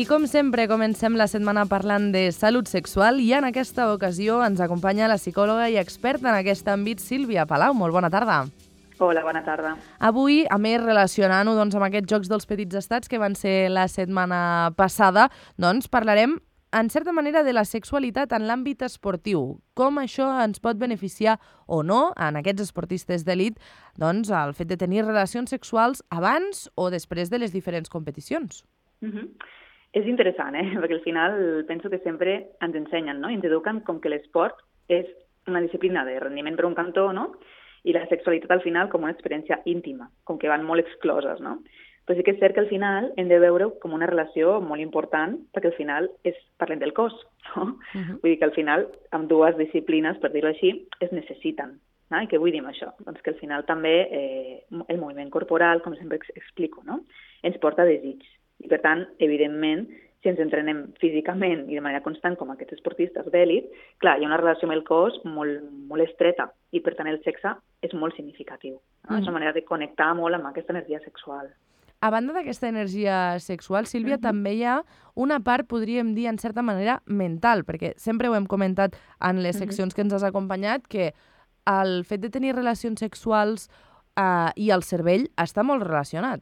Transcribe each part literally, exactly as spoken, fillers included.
I com sempre, comencem la setmana parlant de salut sexual i en aquesta ocasió ens acompanya la psicòloga i experta en aquest àmbit, Sílvia Palau. Molt bona tarda. Hola, bona tarda. Avui, a més, relacionant-ho doncs, amb aquests Jocs dels Petits Estats que van ser la setmana passada, doncs parlarem, en certa manera, de la sexualitat en l'àmbit esportiu. Com això ens pot beneficiar o no en aquests esportistes d'elit, doncs, el fet de tenir relacions sexuals abans o després de les diferents competicions. Uh-huh. És interessant, eh? Perquè al final penso que sempre ens ensenyen, no? I ens eduquen com que l'esport és una disciplina de rendiment per un cantó, no? I la sexualitat al final com una experiència íntima, com que van molt excloses, no? Però sí que és cert que al final hem de veure com una relació molt important, perquè al final és, parlem del cos, no? Uh-huh. Vull dir que al final amb dues disciplines, per dir-ho així, es necessiten. No? I què vull dir amb això? Doncs que al final també eh, el moviment corporal, com sempre explico, no? Ens porta a desig. I per tant, evidentment, si ens entrenem físicament i de manera constant com aquests esportistes d'èlit, clar, hi ha una relació amb el cos molt, molt estreta i per tant el sexe és molt significatiu. No? Mm. És una manera de connectar molt amb aquesta energia sexual. A banda d'aquesta energia sexual, Sílvia, mm-hmm. també hi ha una part, podríem dir, en certa manera, mental, perquè sempre ho hem comentat en les seccions mm-hmm. que ens has acompanyat, que el fet de tenir relacions sexuals eh, i el cervell està molt relacionat.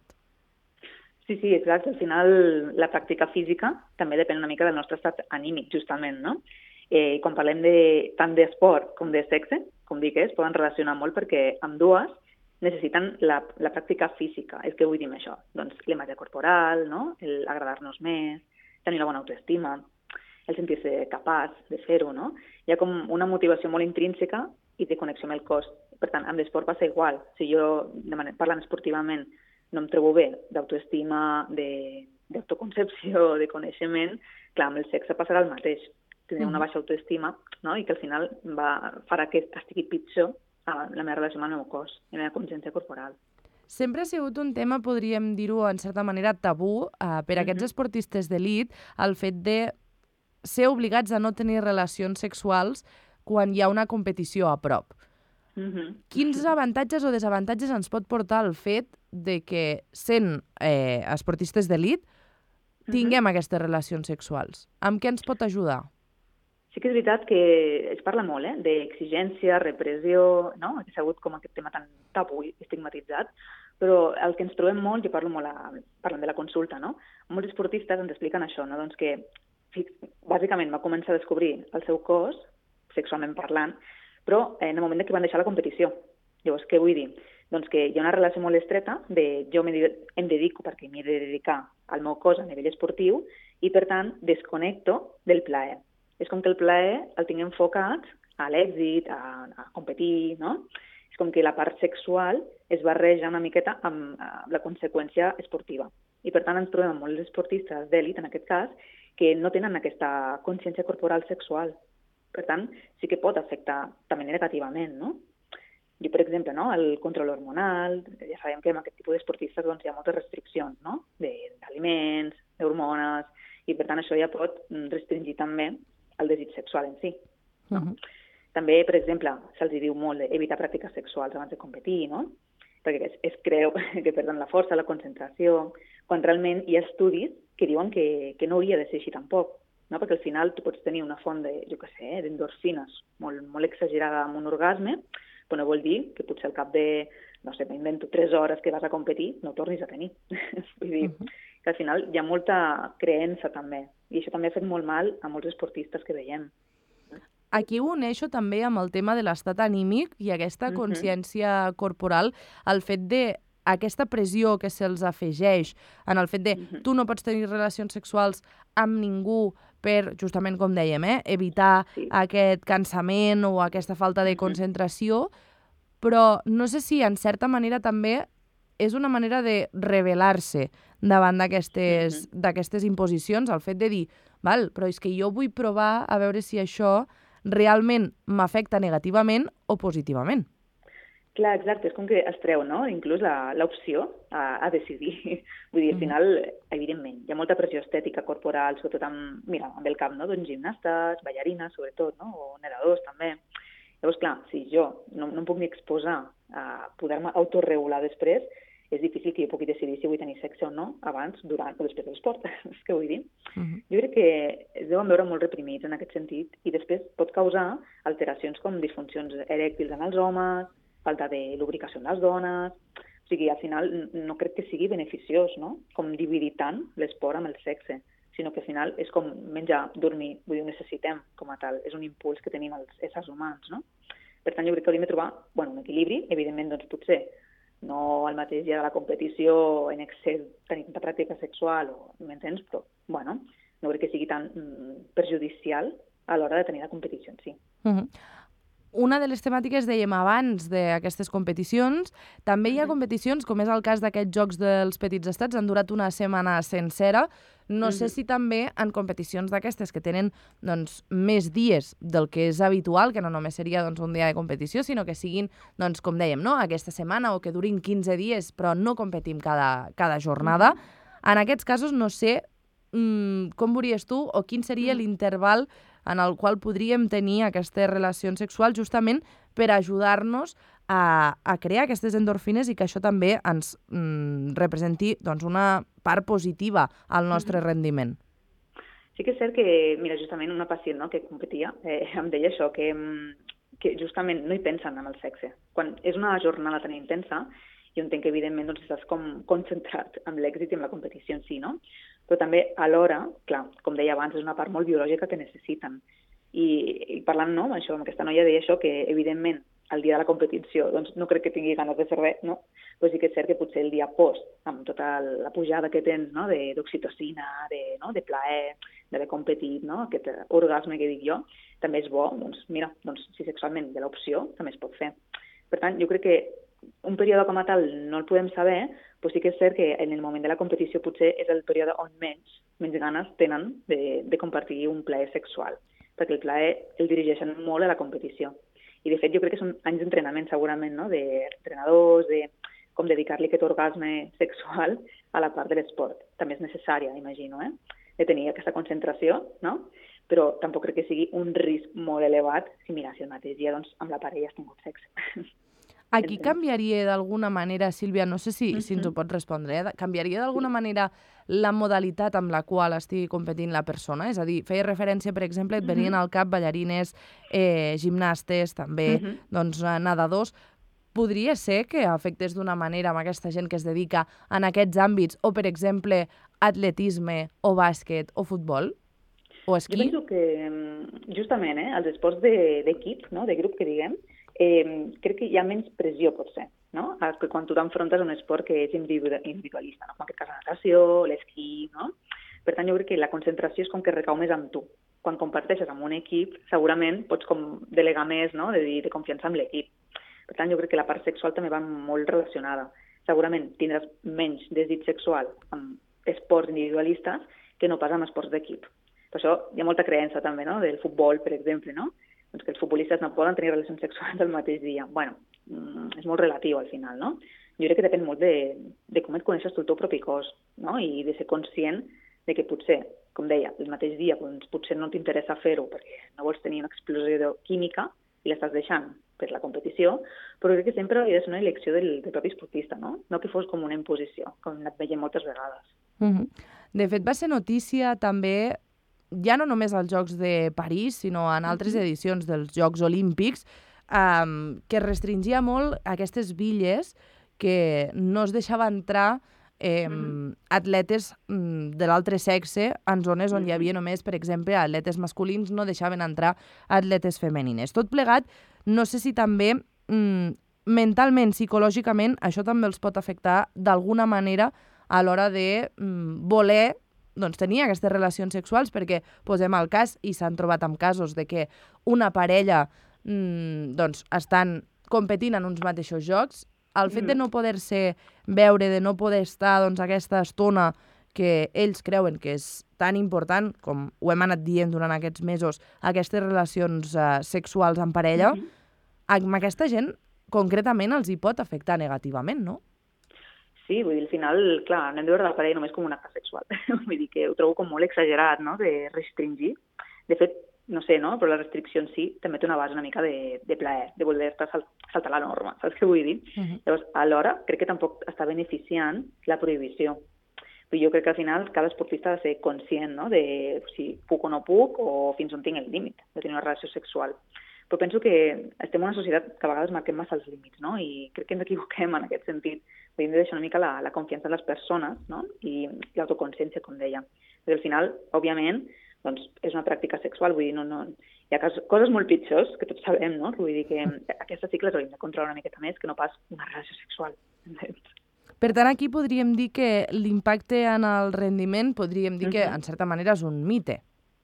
Sí, sí, exacte. Al final la pràctica física també depèn una mica del nostre estat anímic, justament, no? Eh, quan parlem de, tant d'esport com de sexe, com dic, es poden relacionar molt perquè ambdues necessiten la, la pràctica física. És que vull dir això? Doncs l'imatge corporal, no? El agradar-nos més, tenir la bona autoestima, el sentir-se capaç de fer-ho, no? Hi ha com una motivació molt intrínseca i de connexió amb el cos. Per tant, amb l'esport passa igual. Si jo, de manera, parlant esportivament, no em trobo bé d'autoestima, d'autoconcepció, de coneixement, clar, amb el sexe passarà el mateix. Tindré una baixa autoestima, no? I que al final va, farà que estigui pitjor a la meva relació amb el meu cos i la meva consciència corporal. Sempre ha sigut un tema, podríem dir-ho, en certa manera, tabú eh, per a aquests uh-huh. esportistes d'elit, el fet de ser obligats a no tenir relacions sexuals quan hi ha una competició a prop. Uh-huh. Quins avantatges o desavantatges ens pot portar el fet de que, sent eh, esportistes d'elit, tinguem uh-huh. aquestes relacions sexuals? Amb què ens pot ajudar? Sí que és veritat que es parla molt eh, d'exigència, repressió, no? Que s'ha hagut com aquest tema tan tabú i estigmatitzat, però el que ens trobem molt, jo parlo molt a, parlant de la consulta, no? Molts esportistes ens expliquen això, no? Doncs que bàsicament va començar a descobrir el seu cos, sexualment parlant, però en el moment que van deixar la competició. Llavors, què vull dir? Doncs que hi ha una relació molt estreta de jo em dedico perquè m'he de dedicar al meu cos a nivell esportiu i, per tant, desconnecto del plaer. És com que el plaer el tinc enfocat a l'èxit, a, a competir, no? És com que la part sexual es barreja una miqueta amb, amb la conseqüència esportiva. I, per tant, ens trobem amb molts esportistes d'èlit, en aquest cas, que no tenen aquesta consciència corporal sexual. Per tant, sí que pot afectar també negativament, no? Jo, per exemple, no, el control hormonal, ja sabem que en aquest tipus d'esportistes doncs, hi ha moltes restriccions, no? D'aliments, d'hormones, i per tant això ja pot restringir també el desig sexual en si. No? Uh-huh. També, per exemple, se'ls diu molt evitar pràctiques sexuals abans de competir, no? Perquè es, es creu que perden la força, la concentració, quan realment hi ha estudis que diuen que, que no hauria de ser així tampoc. No? Perquè al final tu pots tenir una font de, jo què sé, d'endorfines molt, molt exagerada amb un orgasme, però no vol dir que potser al cap de, no sé, m'invento tres hores que vas a competir, no tornis a tenir. Vull dir uh-huh. que al final hi ha molta creença també, i això també ha fet molt mal a molts esportistes que veiem. Aquí ho uneixo també amb el tema de l'estat anímic i aquesta uh-huh. consciència corporal, el fet de aquesta pressió que se'ls afegeix en el fet de uh-huh. tu no pots tenir relacions sexuals amb ningú per, justament com dèiem, eh, evitar sí. aquest cansament o aquesta falta de concentració, però no sé si en certa manera també és una manera de rebel·lar-se davant d'aquestes uh-huh. d'aquestes imposicions, el fet de dir, val, però és que jo vull provar a veure si això realment m'afecta negativament o positivament. Clar, exacte, és com que es treu, no?, inclús l'opció a, a decidir. Vull dir, al final, evidentment, hi ha molta pressió estètica corporal, sobretot amb, mira, amb el camp, no?, doncs gimnastes, ballarines, sobretot, no?, o nedadors, també. Llavors, clar, si jo no, no em puc ni exposar a poder-me autorregular després, és difícil que jo pugui decidir si vull tenir sexe o no abans, durant o després de l'esport, és que vull dir. Uh -huh. Jo crec que es deuen veure molt reprimits en aquest sentit i després pot causar alteracions com disfuncions erèctils en els homes, falta de lubricació en les dones. O sigui, al final no crec que sigui beneficiós, no? Com dividir tant l'esport amb el sexe, sinó que al final és com menjar, dormir, vull dir, ho necessitem com a tal, és un impuls que tenim els éssers humans, no? Per tant, jo crec que hauríem de trobar, bueno, un equilibri, evidentment, doncs potser no el mateix dia de la competició en excés, tenir tanta pràctica sexual, o m'entens, però, bueno, no crec que sigui tan mm, perjudicial a l'hora de tenir la competició en si. Uh-huh. Una de les temàtiques, dèiem abans, d'aquestes competicions, també hi ha competicions, com és el cas d'aquests Jocs dels Petits Estats, han durat una setmana sencera. No sé si també en competicions d'aquestes que tenen doncs, més dies del que és habitual, que no només seria doncs, un dia de competició, sinó que siguin, doncs, com dèiem, no? aquesta setmana o que durin quinze dies, però no competim cada, cada jornada. En aquests casos no sé mmm, com veuries tu o quin seria l'interval en el qual podríem tenir aquestes relacions sexuals justament per ajudar-nos a, a crear aquestes endorfines i que això també ens mm, representi doncs, una part positiva al nostre mm-hmm. rendiment. Sí que és cert que, mira, justament una pacient no, que competia eh, em deia això, que, que justament no hi pensen en el sexe. Quan és una jornada tan intensa, jo entenc que evidentment doncs, estàs com concentrat en l'èxit i en la competició en si, no? Però també alhora, clar, com deia abans, és una part molt biològica que necessiten. I, i parlant no, amb això, amb aquesta noia deia això, que evidentment el dia de la competició doncs no crec que tingui ganes de fer res, no? Però sí que és cert que potser el dia post, amb tota la pujada que tens no? d'oxitocina, de, no? de plaer, d'haver competit, no? aquest orgasme que dic jo, també és bo, doncs mira, doncs, si sexualment hi ha l'opció, també es pot fer. Per tant, jo crec que un període com a tal no el podem saber, però sí que és cert que en el moment de la competició potser és el període on menys, menys ganes tenen de, de compartir un plaer sexual, perquè el plaer el dirigeixen molt a la competició. I de fet jo crec que són anys d'entrenament segurament, no? d'entrenadors, de com dedicar-li aquest orgasme sexual a la part de l'esport. També és necessària, imagino, eh? de tenir aquesta concentració, no? Però tampoc crec que sigui un risc molt elevat si, mira, si el mateix dia doncs, amb la parella has tingut sexe. Aquí canviaria d'alguna manera, Sílvia, no sé si, uh-huh. si ens ho pots respondre, eh? canviaria d'alguna manera la modalitat amb la qual estigui competint la persona? És a dir, feia referència, per exemple, et venien al cap ballarines, eh, gimnastes, també, uh-huh. doncs, nedadors. Podria ser que afectés d'una manera amb aquesta gent que es dedica en aquests àmbits, o, per exemple, atletisme, o bàsquet, o futbol, o esquí? Jo penso que, justament, eh, els esports d'equip, de, no? de grup, que diguem, Eh, crec que hi ha menys pressió, potser, no? Que quan tu t'enfrontes a un esport que és individualista, no? Com en aquest cas la natació, l'esquí, no? Per tant, jo crec que la concentració és com que recau més amb tu. Quan comparteixes amb un equip, segurament pots com delegar més, no? de, de confiança amb l'equip. Per tant, jo crec que la part sexual també va molt relacionada. Segurament tindràs menys desig sexual amb esports individualistes que no pas amb esports d'equip. Per això hi ha molta creença també, no? Del futbol, per exemple, no? Doncs que els futbolistes no poden tenir relacions sexuals el mateix dia. Bueno, és molt relatiu al final, no? Jo crec que depèn molt de, de com et coneixes tu el teu propi cos, no? I de ser conscient de que potser, com deia, el mateix dia doncs, potser no t'interessa fer-ho perquè no vols tenir una explosió química i l'estàs deixant per la competició, però crec que sempre hauria de ser una elecció del, del propi esportista, no? No que fos com una imposició, com anat veient moltes vegades. Mm-hmm. De fet, va ser notícia també ja no només als Jocs de París, sinó en altres edicions dels Jocs Olímpics, um, que restringia molt aquestes billes que no es deixava entrar eh, mm-hmm. atletes mm, de l'altre sexe en zones on mm-hmm. hi havia només, per exemple, atletes masculins, no deixaven entrar atletes femenines. Tot plegat, no sé si també mm, mentalment, psicològicament, això també els pot afectar d'alguna manera a l'hora de mm, voler doncs, tenir aquestes relacions sexuals, perquè posem el cas, i s'han trobat amb casos de que una parella mmm, doncs, estan competint en uns mateixos jocs, el fet de no poder-se veure, de no poder estar doncs, aquesta estona que ells creuen que és tan important, com ho hem anat dient durant aquests mesos, aquestes relacions uh, sexuals en parella, mm-hmm. amb aquesta gent concretament els hi pot afectar negativament, no? Sí, vull dir, al final, clar, no hem de veure la parella només com un acte sexual. Vull dir que ho trobo com molt exagerat, no?, de restringir. De fet, no sé, no? Però la restricció en si també té una base una mica de, de plaer, de voler-te sal, saltar la norma, saps què vull dir? Uh -huh. Llavors, alhora, crec que tampoc està beneficiant la prohibició. Però jo crec que al final cada esportista ha de ser conscient, no?, de si puc o no puc o fins on tinc el límit de tenir una relació sexual. Però penso que estem en una societat que a vegades marquem massa els límits, no? I crec que ens equivoquem en aquest sentit. Vull dir, hem de deixar una mica la, la confiança en les persones, no? I l'autoconsciència, com deia. Perquè al final, òbviament, doncs és una pràctica sexual, vull dir, no, no, hi ha coses molt pitjors que tots sabem, no? Vull dir que aquestes cicles hauríem de controlar una miqueta més que no pas una relació sexual. Per tant, aquí podríem dir que l'impacte en el rendiment, podríem dir que, en certa manera, és un mite.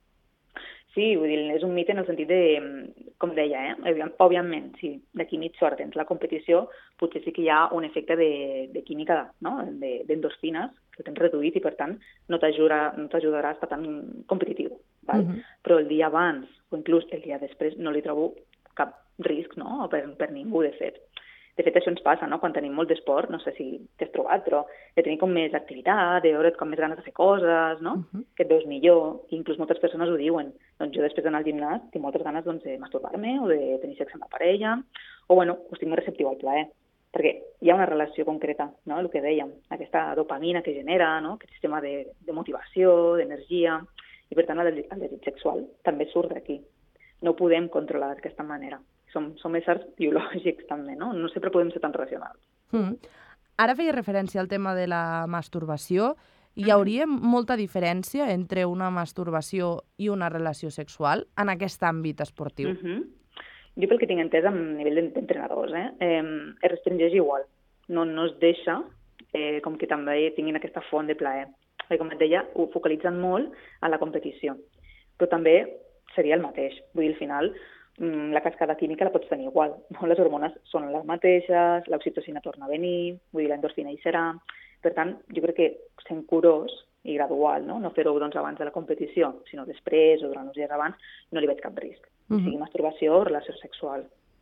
Sí, vull dir, és un mite en el sentit de, com deia, eh? òbviament, si d'aquí mitja hora tens la competició, potser sí que hi ha un efecte de, de química, no?, d'endorfines, que tens reduït i, per tant, no t'ajudarà no t'ajudarà a estar tan competitiu. Val? Uh-huh. Però el dia abans, o inclús el dia després, no li trobo cap risc, no?, per, per ningú, de fet. De fet, això ens passa, no?, quan tenim molt d'esport, no sé si t'has trobat, però de tenir com més activitat, de veure't com més ganes de fer coses, no?, uh-huh. que et veus millor, i inclús moltes persones ho diuen. Doncs jo després d'anar al gimnàs tinc moltes ganes doncs, de masturbar-me o de tenir sexe amb la parella, o bueno, estic més receptiu al plaer, perquè hi ha una relació concreta, no?, el que dèiem, aquesta dopamina que genera, no?, aquest sistema de, de motivació, d'energia, i per tant el, el desig sexual també surt d'aquí. No ho podem controlar d'aquesta manera. Som, som éssers biològics també, no? No sempre podem ser tan racionals. Mm. Ara feia referència al tema de la masturbació. Hi hauria mm. molta diferència entre una masturbació i una relació sexual en aquest àmbit esportiu? Mm -hmm. Jo pel que tinc entès a nivell d'entrenadors, eh, eh, es restringeix igual. No, no es deixa eh, com que també tinguin aquesta font de plaer. Perquè, com et deia, ho focalitzen molt a la competició. Però també seria el mateix. Vull dir, al final, la cascada química la pots tenir igual. No? Les hormones són les mateixes, l'oxitocina torna a venir, vull dir, l'endorfina hi serà. Per tant, jo crec que sent curós i gradual, no, no fer-ho doncs, abans de la competició, sinó després o durant uns dies abans, no li veig cap risc. Uh-huh. Sigui masturbació o relació sexual.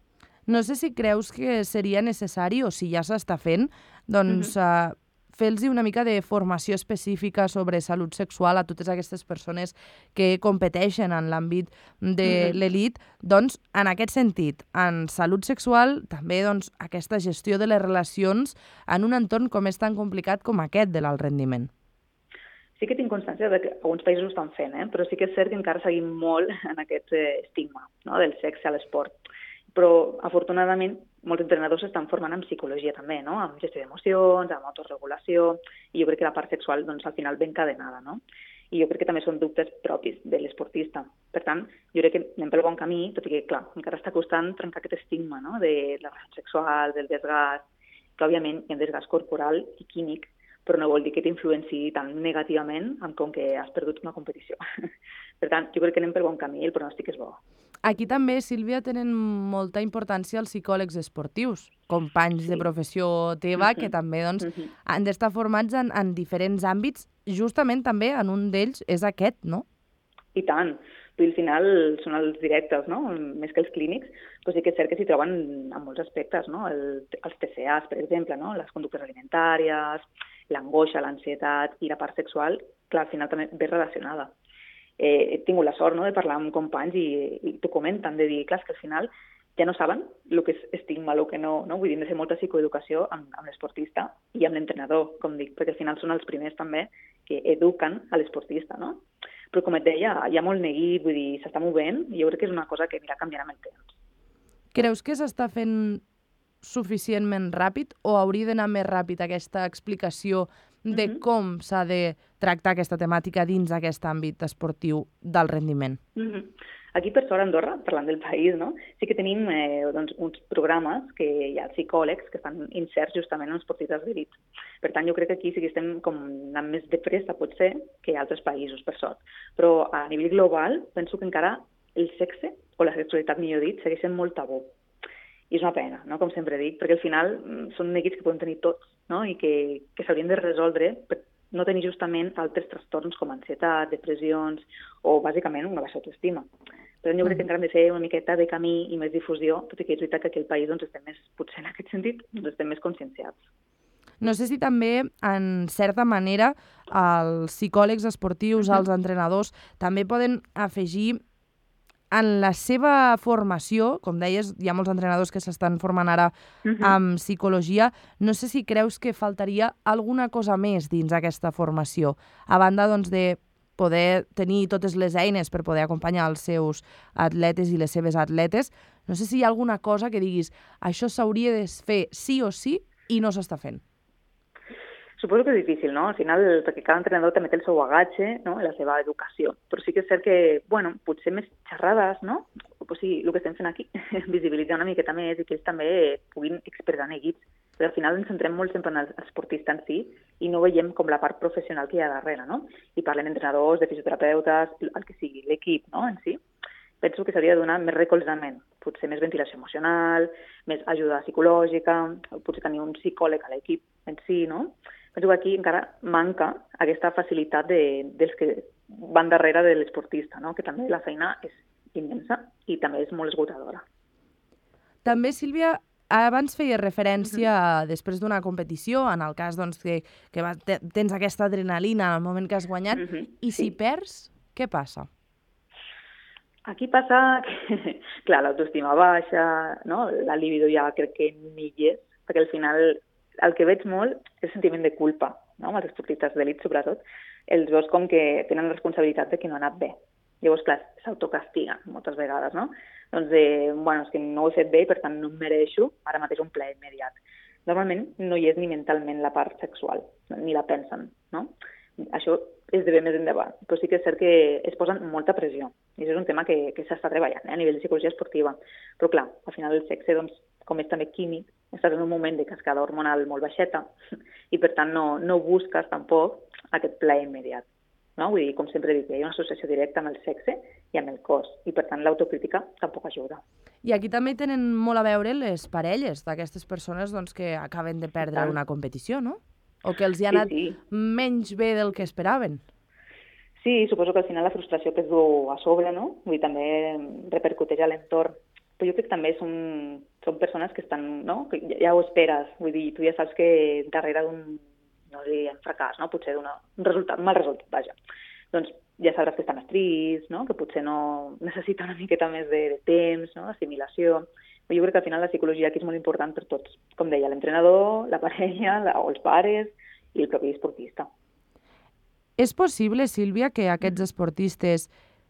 No sé si creus que seria necessari, o si ja s'està fent, doncs... Uh-huh. uh, fer-los una mica de formació específica sobre salut sexual a totes aquestes persones que competeixen en l'àmbit de l'elit, doncs, en aquest sentit, en salut sexual, també doncs, aquesta gestió de les relacions en un entorn com és tan complicat com aquest de l'alt rendiment. Sí que tinc constància de que alguns països ho estan fent, eh? Però sí que és cert que encara seguim molt en aquest eh, estigma, no?, del sexe a l'esport. Però, afortunadament, molts entrenadors s'estan formant en psicologia també, no?, amb gestió d'emocions, amb autorregulació, i jo crec que la part sexual, doncs, al final, ben encadenada, no? I jo crec que també són dubtes propis de l'esportista. Per tant, jo crec que anem pel bon camí, tot i que, clar, encara està costant trencar aquest estigma, no?, de la relació sexual, del desgast, que, òbviament, hi ha desgast corporal i químic, però no vol dir que t'influenciï tan negativament com que has perdut una competició. Per tant, jo crec que anem pel bon camí i el pronòstic és bo. Aquí també, Sílvia, tenen molta importància els psicòlegs esportius, companys sí. de professió teva, uh-huh. que també doncs, uh-huh. han d'estar formats en, en diferents àmbits, justament també en un d'ells és aquest, no? I tant. Al final són els directes, no?, més que els clínics, però sí que és cert que s'hi troben en molts aspectes, no?, el, els T C As, per exemple, no?, les conductes alimentàries, l'angoixa, l'ansietat i la part sexual, clar, al final també ve relacionada. Eh, he tingut la sort, no?, de parlar amb companys i, i t'ho comenten, de dir, clar, que al final ja no saben el que és estigma, el que no, no? Vull dir, hem de fer molta psicoeducació amb, amb l'esportista i amb l'entrenador, com dic, perquè al final són els primers també que eduquen a l'esportista, no? Però com et deia, hi ha molt neguit, vull dir, s'està movent i jo crec que és una cosa que anirà canviant amb el temps. Creus que s'està fent suficientment ràpid o hauria d'anar més ràpid aquesta explicació de uh-huh. com s'ha de tractar aquesta temàtica dins aquest àmbit esportiu del rendiment? Uh-huh. Aquí, per sort, a Andorra, parlant del país, no? Sí que tenim eh, doncs, uns programes que hi ha psicòlegs que estan inserts justament en esportistes d'elit. Per tant, jo crec que aquí sí que estem com anant més de pressa, potser, que altres països, per sort. Però a nivell global, penso que encara el sexe, o la sexualitat, millor dit, segueix sent molt tabú. I és una pena, no?, com sempre dic, perquè al final són neguits que podem tenir tots, no?, i que, que s'haurien de resoldre per no tenir justament altres trastorns com ansietat, depressions o, bàsicament, una baixa autoestima. Per tant, jo crec que encara hem de fer una miqueta de camí i més difusió, tot i que és veritat que aquí al país doncs, estem més, potser en aquest sentit, doncs, estem més conscienciats. No sé si també, en certa manera, els psicòlegs esportius, uh-huh. els entrenadors, també poden afegir en la seva formació, com deies, hi ha molts entrenadors que s'estan formant ara Mhm. amb psicologia, no sé si creus que faltaria alguna cosa més dins aquesta formació, a banda doncs, de poder tenir totes les eines per poder acompanyar els seus atletes i les seves atletes. No sé si hi ha alguna cosa que diguis això s'hauria de fer sí o sí i no s'està fent. Suposo que és difícil, no? Al final, perquè cada entrenador també té el seu bagatge, no?, i la seva educació. Però sí que és cert que, bueno, potser més xerrades, no? O sigui, el que estem fent aquí, visibilitzar una miqueta més i que ells també puguin expressar neguits. Però al final ens centrem molt sempre en l'esportista en si i no veiem com la part professional que hi ha darrere, no? I parlem d'entrenadors, de fisioterapeutes, el que sigui, l'equip, no?, en si. Penso que s'hauria de donar més recolzament, potser més ventilació emocional, més ajuda psicològica, potser tenir un psicòleg a l'equip en si, no? Penso que aquí encara manca aquesta facilitat de, dels que van darrere de l'esportista, no? Que també la feina és immensa i també és molt esgotadora. També, Sílvia, abans feies referència a, després d'una competició, en el cas doncs, que, que va, tens aquesta adrenalina en el moment que has guanyat, Uh-huh. i si Sí. perds, què passa? Aquí passa que, clar, l'autoestima baixa, no? La libido ja crec que ni hi és, perquè al final el que veig molt és el sentiment de culpa, no? Amb els esportistes d'elit, sobretot. Els veus com que tenen la responsabilitat de que no ha anat bé. Llavors, clar, s'autocastiguen moltes vegades, no? Doncs, eh, bueno, és que no ho he fet bé i per tant no em mereixo ara mateix un plaer immediat. Normalment no hi és ni mentalment la part sexual, ni la pensen, no? Això esdevé més endavant, però sí que és cert que es posen molta pressió. I això és un tema que, que s'està treballant, eh, a nivell de psicologia esportiva. Però clar, al final el sexe, doncs, com és també químic, estàs en un moment de cascada hormonal molt baixeta i per tant no, no busques tampoc aquest plaer immediat. No? Vull dir, com sempre dic, hi ha una associació directa amb el sexe i amb el cos i per tant l'autocrítica tampoc ajuda. I aquí també tenen molt a veure les parelles d'aquestes persones doncs, que acaben de perdre tant. una competició, no? O que els hi ha Sí, anat sí. menys bé del que esperaven. Sí, suposo que al final la frustració que es du a sobre, no? Vull dir, també repercuteix a l'entorn. Però jo crec que també són, són persones que estan, no? Que ja, ja ho esperes. Vull dir, tu ja saps que darrere d'un, no sé, un fracàs, no? Potser d'un resultat, un mal resultat, vaja. Doncs ja sabràs que està més trist, no? Que potser no necessita una miqueta més de, de temps, no? Assimilació. Però jo crec que al final la psicologia aquí és molt important per tots. Com deia, l'entrenador, la parella, la, o els pares i el propi esportista. És possible, Sílvia, que aquests esportistes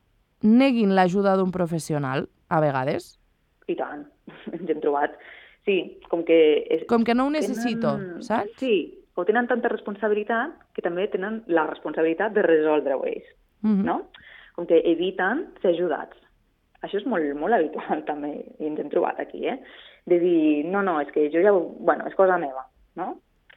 neguin l'ajuda d'un professional, a vegades? I tant, ens hem trobat. Sí, com que... És, Com que no ho necessito, tenen, saps? Sí, o tenen tanta responsabilitat que també tenen la responsabilitat de resoldre-ho ells, Mhm. no? Com que eviten ser ajudats. Això és molt, molt habitual també, i ens hem trobat aquí, eh? De dir, no, no, és que jo ja... ho- Bueno, és cosa meva, no?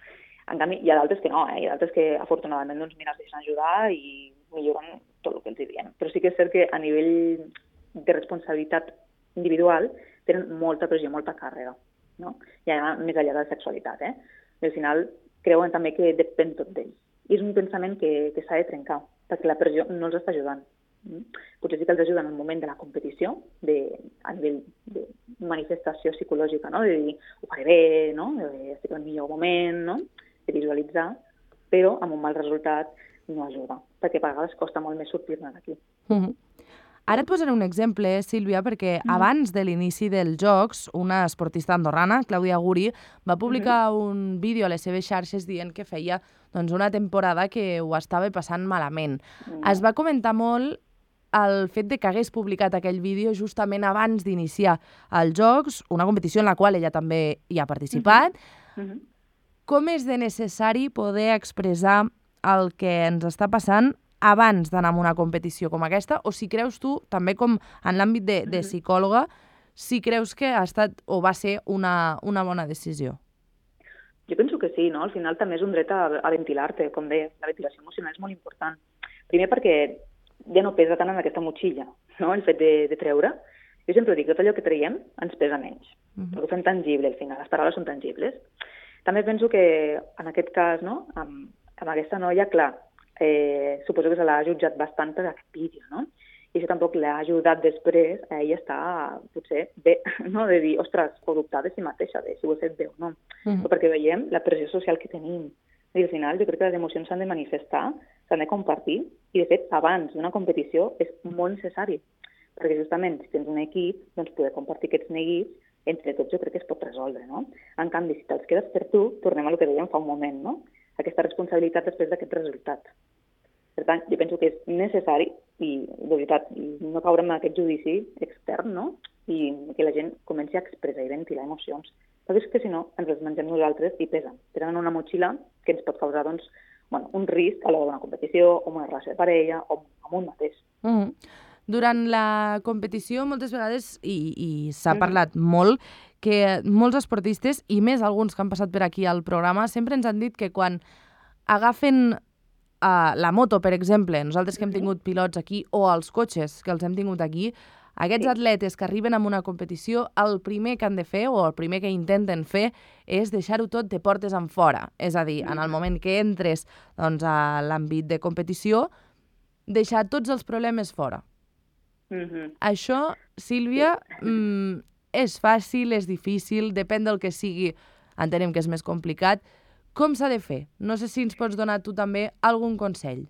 En canvi, hi ha d'altres que no, eh? Hi ha d'altres que afortunadament doncs, mira, es deixen ajudar i milloren tot el que els hi diem. Però sí que és cert que a nivell de responsabilitat individual tenen molta pressió, molta càrrega, no? Ja més enllà de la sexualitat, eh? I al final creuen també que depèn tot d'ells. I és un pensament que, que s'ha de trencar, perquè la pressió no els està ajudant. Mm? Potser sí que els ajuda en un moment de la competició, de, a nivell de manifestació psicològica, no? De dir, ho faré bé, no? De, estic en el millor moment, no? De visualitzar, però amb un mal resultat no ajuda, perquè a vegades costa molt més sortir-ne d'aquí. Mhm. Ara et posaré un exemple, Sílvia, perquè Mhm. abans de l'inici dels Jocs, una esportista andorrana, Clàudia Guri, va publicar un vídeo a les seves xarxes dient que feia doncs, una temporada que ho estava passant malament. Mm. Es va comentar molt el fet de que hagués publicat aquell vídeo justament abans d'iniciar els Jocs, una competició en la qual ella també hi ha participat. Mhm. Com és de necessari poder expressar el que ens està passant abans d'anar a una competició com aquesta, o si creus tu, també com en l'àmbit de, de Mhm. psicòloga, si creus que ha estat o va ser una, una bona decisió? Jo penso que sí, no? Al final també és un dret a, a ventilar-te, com deia, la ventilació emocional és molt important. Primer perquè ja no pesa tant en aquesta motxilla, no? El fet de, de treure. Jo sempre dic que tot allò que traiem ens pesa menys, Mhm. perquè ho fem tangible al final, les paraules són tangibles. També penso que en aquest cas, no? amb, amb aquesta noia, clar, eh, suposo que se l'ha jutjat bastant per aquest vídeo, no? I això tampoc l'ha ajudat després a ella estar, potser, bé, no? De dir, ostres, o dubtar de si mateixa, de si ho he fet bé o no. Mhm. Però perquè veiem la pressió social que tenim. I al final jo crec que les emocions s'han de manifestar, s'han de compartir, i de fet abans d'una competició és molt necessari, perquè justament si tens un equip, doncs poder compartir aquests neguits entre tots jo crec que es pot resoldre, no? En canvi, si te'ls quedes per tu, tornem a el que dèiem fa un moment, no? Aquesta responsabilitat després d'aquest resultat. Per tant, jo penso que és necessari, i de veritat, no caure en aquest judici extern, no? I que la gent comenci a expressar i ventilar emocions. Perquè és que si no, ens les mengem nosaltres i pesen. Pesen en una motxilla que ens pot causar doncs, bueno, un risc a l'hora d'una competició, o una relació de parella, o amb un mateix. Mm -hmm. Durant la competició, moltes vegades, i, i s'ha mm-hmm. parlat molt, que molts esportistes, i més alguns que han passat per aquí al programa, sempre ens han dit que quan agafen uh, la moto, per exemple, nosaltres que hem tingut pilots aquí, o els cotxes que els hem tingut aquí, aquests sí. atletes que arriben a una competició, el primer que han de fer, o el primer que intenten fer, és deixar-ho tot de portes en fora. És a dir, en el moment que entres doncs, a l'àmbit de competició, deixar tots els problemes fora. Mm-hmm. Això, Sílvia, sí. mm, és fàcil, és difícil, depèn del que sigui, entenem que és més complicat. Com s'ha de fer? No sé si ens pots donar tu també algun consell.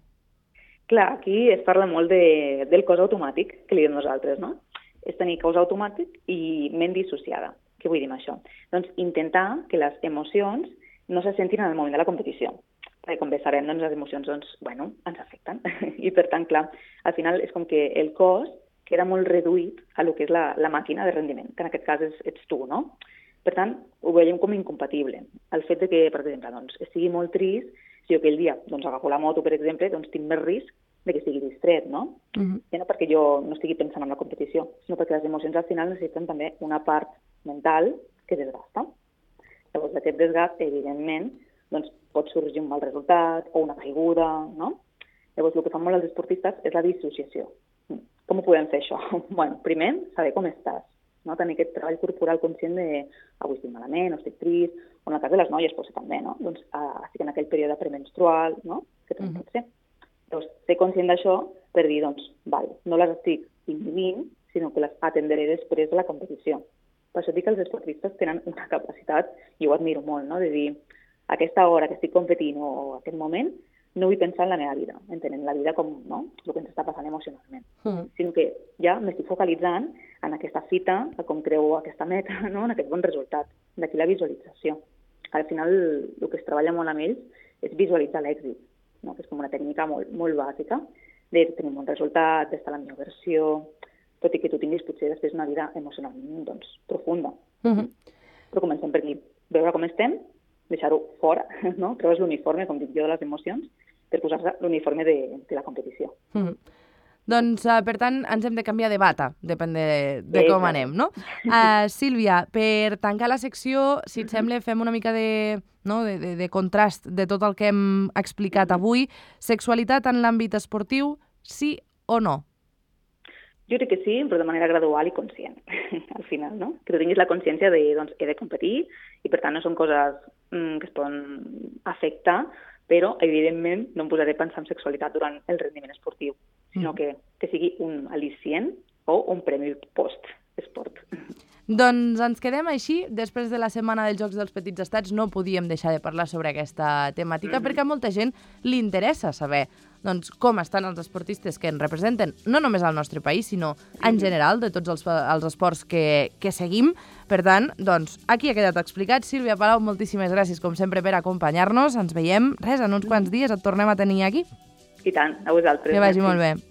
Clar, aquí es parla molt de, del cos automàtic, que li diem nosaltres, no? És tenir cos automàtic i ment dissociada. Què vull dir amb això? Doncs intentar que les emocions no se sentin en el moment de la competició. Perquè com bé sabem, doncs, les emocions doncs, bueno, ens afecten. I per tant, clar, al final és com que el cos queda molt reduït a lo que és la, la màquina de rendiment, que en aquest cas és, ets tu, no? Per tant, ho veiem com incompatible. El fet de que, per exemple, doncs, estigui molt trist, si jo aquell dia doncs, agafo la moto, per exemple, doncs tinc més risc de que estigui distret, no? Uh-huh. Ja no perquè jo no estigui pensant en la competició, sinó perquè les emocions al final necessiten també una part mental que desgasta. Llavors, d'aquest desgast, evidentment, doncs, pot sorgir un mal resultat o una caiguda, no? Llavors, el que fan molt els esportistes és la dissociació. Com ho podem fer, això? Bueno, primer, saber com estàs, no? Tenir aquest treball corporal conscient de avui estic malament, o estic trist, o en el cas de les noies pot ser també, no? Doncs uh, estic en aquell període premenstrual, no? Que també pot ser. Llavors, ser conscient d'això per dir, doncs, val, no les estic inhibint, sinó que les atenderé després de la competició. Per això dic que els esportistes tenen una capacitat, i ho admiro molt, no? De dir, aquesta hora que estic competint o aquest moment, no vull pensar en la meva vida, entenent la vida com, no?, el que ens està passant emocionalment, mm. sinó que ja m'estic focalitzant en aquesta fita, a com creu aquesta meta, no?, en aquest bon resultat. D'aquí la visualització. Al final, el que es treballa molt amb ells és visualitzar l'èxit, no?, que és com una tècnica molt, molt bàsica de tenir un bon resultat, d'estar a la millor versió, tot i que tu tinguis potser després una vida emocionalment doncs, profunda. Mm-hmm. Però comencem per aquí, veure com estem, deixar-ho fora, no? Treure's l'uniforme, com dic jo, de les emocions, per posar-se l'uniforme de, de la competició. Mm. Doncs, uh, per tant, ens hem de canviar de bata, depèn de, de com anem, no? Uh, Sílvia, per tancar la secció, si et sembla, fem una mica de, no, de, de, de contrast de tot el que hem explicat avui. Sexualitat en l'àmbit esportiu, sí o no? Jo crec que sí, però de manera gradual i conscient, al final, no? Que tu tinguis la consciència de, doncs, he de competir i, per tant, no són coses mm, que es poden afectar, però, evidentment, no em posaré a pensar en sexualitat durant el rendiment esportiu, sinó que, que sigui un al·licient o un premi post-esport. Doncs ens quedem així. Després de la setmana dels Jocs dels Petits Estats no podíem deixar de parlar sobre aquesta temàtica, mm-hmm. perquè a molta gent li interessa saber doncs, com estan els esportistes que ens representen, no només al nostre país, sinó en general de tots els, els esports que, que seguim. Per tant, doncs, aquí ha quedat explicat. Sílvia Palau, moltíssimes gràcies, com sempre, per acompanyar-nos. Ens veiem, res, en uns quants dies et tornem a tenir aquí. I tant, a vosaltres. Que vagi molt bé.